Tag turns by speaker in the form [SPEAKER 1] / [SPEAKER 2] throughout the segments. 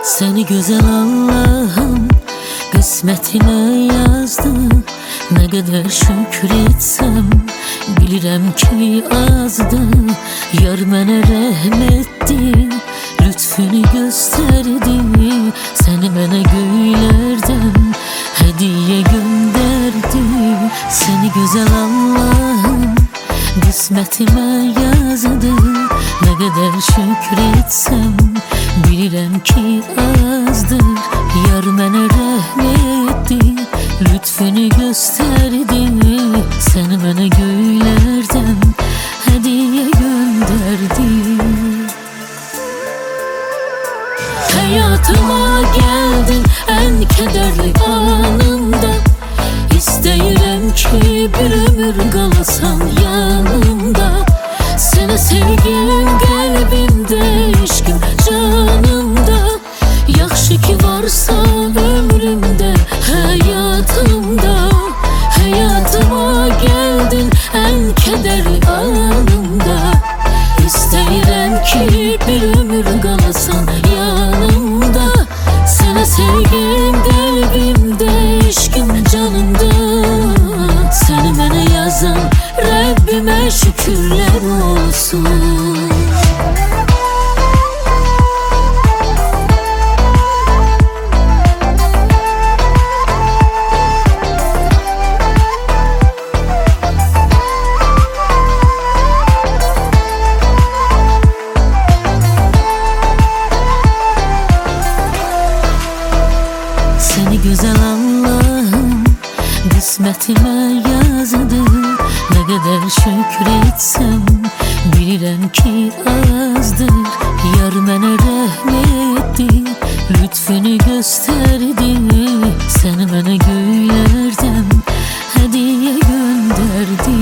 [SPEAKER 1] Seni güzel Allah'ım kısmetine yazdı. Ne kadar şükretsem bilirəm ki azdı. Yar mənə rəhm etdi, lütfünü gösterdi. Seni mənə göylərdən hediye gönderdi. Seni güzel Allah'ım kısmetime yazdı. Ne kadar şükretsem bilirəm ki azdır. Yar mənə rəhm etdi, lütfünü gösterdi. Seni mənə göylərdən hediye gönderdi. Hayatıma geldin en kederli anımda. İstəyirəm ki bir ömür qalasan yanımda. Sənə sevgim qəlbimdə, eşqim canımda. Yaxşı ki varsan ömrümdə, hayatımda. Hayatıma geldin en kederli anımda. İstəyirəm ki bir ömür qalasan yanımda. Sənə sevgim qəlbimdə, eşqim canımda. Səni mənə yazan Rəbbimə şükürlər olsun. Seni güzel Allah'ım kısmetime yazdı. Ne kadar şükretsem bilirəm ki azdır. Yar mənə rəhm etdi, lütfünü gösterdi. Səni mənə göylərdən hediye gönderdi.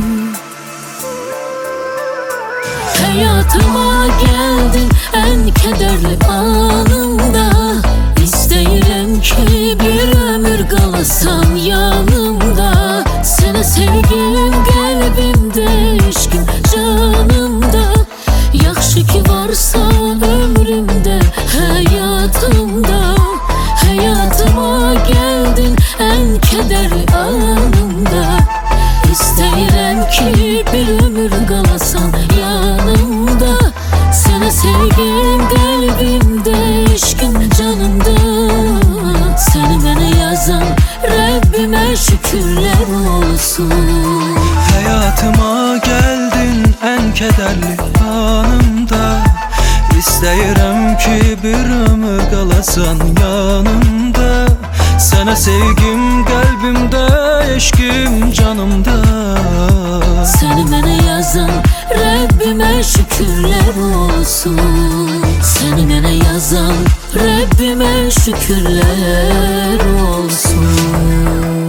[SPEAKER 1] Hayatıma geldin en kederli anımda. İstəyirəm ki bir ömür qalasan yanımda. Sənə sevgim qəlbimdə, eşqim canımda. Yaxşı ki varsan ömrümdə, hayatımda. Hayatıma geldin en kederli anımda. İstəyirəm ki bir ömür qalasan yanımda. Sənə sevgim qəlbimdə, eşqim canımda. Səni mənə yazan Rəbbimə şükürlər olsun.
[SPEAKER 2] Hayatıma geldin en kederli anımda. İstəyirəm ki bir ömür qalasan yanımda. Sənə sevgim qəlbimdə, eşqim canımda.
[SPEAKER 1] Səni mənə yazan Rəbbimə şükürlər olsun. Səni mənə yazan Rəbbimə şükürlər olsun.